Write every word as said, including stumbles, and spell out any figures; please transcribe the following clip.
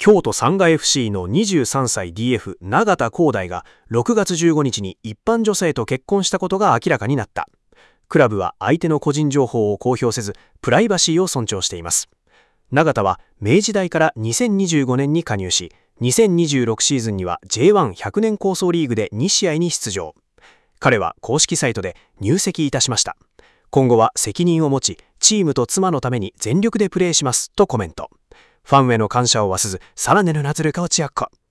京都サンガ エフシー のにじゅうさんさい ディーエフ 永田浩大がろくがつじゅうごにちに一般女性と結婚したことが明らかになった。クラブは相手の個人情報を公表せず、プライバシーを尊重しています。永田は明治大からにせんにじゅうごねんに加入し、にせんにじゅうろくシーズンには ジェイワンひゃく 年構想リーグでにしあいに出場。彼は公式サイトで入籍いたしました。今後は責任を持ち、チームと妻のために全力でプレーしますとコメント。ファンへの感謝を忘すさらなる夏るかをちやっこ。